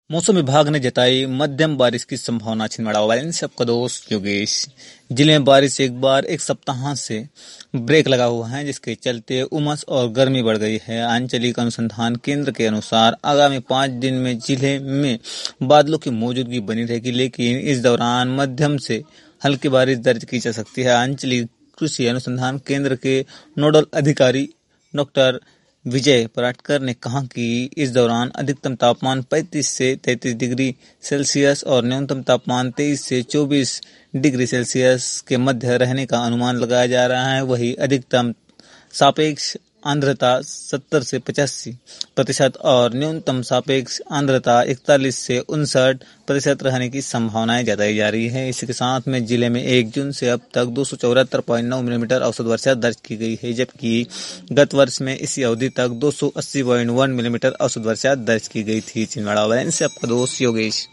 मौसम विभाग ने जताई मध्यम बारिश की संभावना। छिंदवाड़ा वाले से आपका दोस्त योगेश। जिले में बारिश एक सप्ताह से ब्रेक लगा हुआ है, जिसके चलते उमस और गर्मी बढ़ गई है। आंचलिक अनुसंधान केंद्र के अनुसार आगामी 5 दिन में जिले में बादलों की मौजूदगी बनी रहेगी, लेकिन इस दौरान मध्यम से हल्की बारिश दर्ज की जा सकती है। आंचलिक कृषि अनुसंधान केंद्र के नोडल अधिकारी डॉक्टर विजय पराटकर ने कहा कि इस दौरान अधिकतम तापमान 35 से 33 डिग्री सेल्सियस और न्यूनतम तापमान 23 से 24 डिग्री सेल्सियस के मध्य रहने का अनुमान लगाया जा रहा है। वहीं अधिकतम सापेक्ष आर्द्रता 70 से 85% और न्यूनतम सापेक्ष आर्द्रता 41 से 59% रहने की संभावनाएं जताई जा रही है। इसके साथ में जिले में 1 जून से अब तक 274.9 मिलीमीटर औसत वर्षा दर्ज की गई है, जबकि गत वर्ष में इसी अवधि तक 280.1 मिलीमीटर औसत वर्षा दर्ज की गई थी। छिंदवाड़ा से आपका दोस्त योगेश।